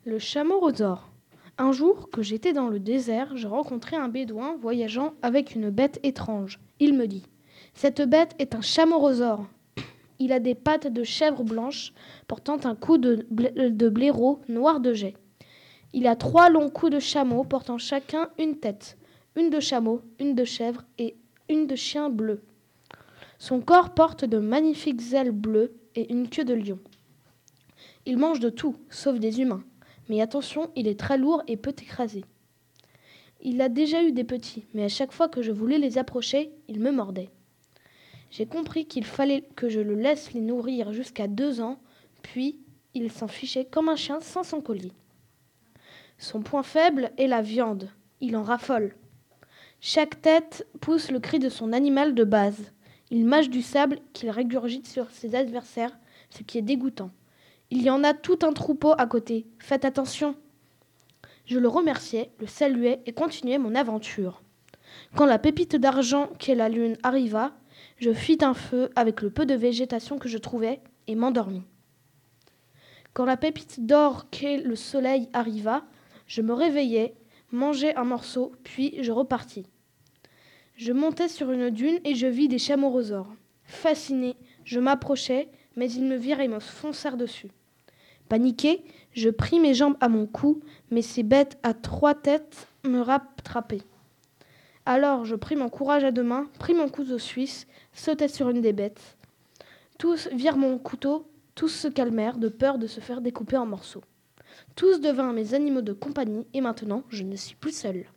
Le chameau rôdeur. Un jour que j'étais dans le désert, je rencontrai un bédouin voyageant avec une bête étrange. Il me dit: Cette bête est un chameau rôdeur. Il a des pattes de chèvre blanche, portant un cou de blaireau noir de jais. Il a 3 longs coups de chameau, portant chacun une tête, une de chameau, une de chèvre et une de chien bleu. Son corps porte de magnifiques ailes bleues et une queue de lion. Il mange de tout, sauf des humains. Mais attention, il est très lourd et peut écraser. Il a déjà eu des petits, mais à chaque fois que je voulais les approcher, il me mordait. J'ai compris qu'il fallait que je le laisse les nourrir jusqu'à 2 ans, puis il s'en fichait comme un chien sans son collier. Son point faible est la viande. Il en raffole. Chaque tête pousse le cri de son animal de base. Il mâche du sable qu'il régurgite sur ses adversaires, ce qui est dégoûtant. Il y en a tout un troupeau à côté. Faites attention. Je le remerciai, le saluai et continuai mon aventure. Quand la pépite d'argent qu'est la lune arriva, je fis un feu avec le peu de végétation que je trouvais et m'endormis. Quand la pépite d'or qu'est le soleil arriva, je me réveillai, mangeai un morceau, puis je repartis. Je montai sur une dune et je vis des chameaux rôdeurs. Fasciné, je m'approchai, mais ils me virent et me foncèrent dessus. Paniqué, je pris mes jambes à mon cou, mais ces bêtes à 3 têtes me rattrapaient. Alors je pris mon courage à 2 mains, pris mon couteau suisse, sautai sur une des bêtes. Tous virent mon couteau, tous se calmèrent de peur de se faire découper en morceaux. Tous devinrent mes animaux de compagnie et maintenant je ne suis plus seule.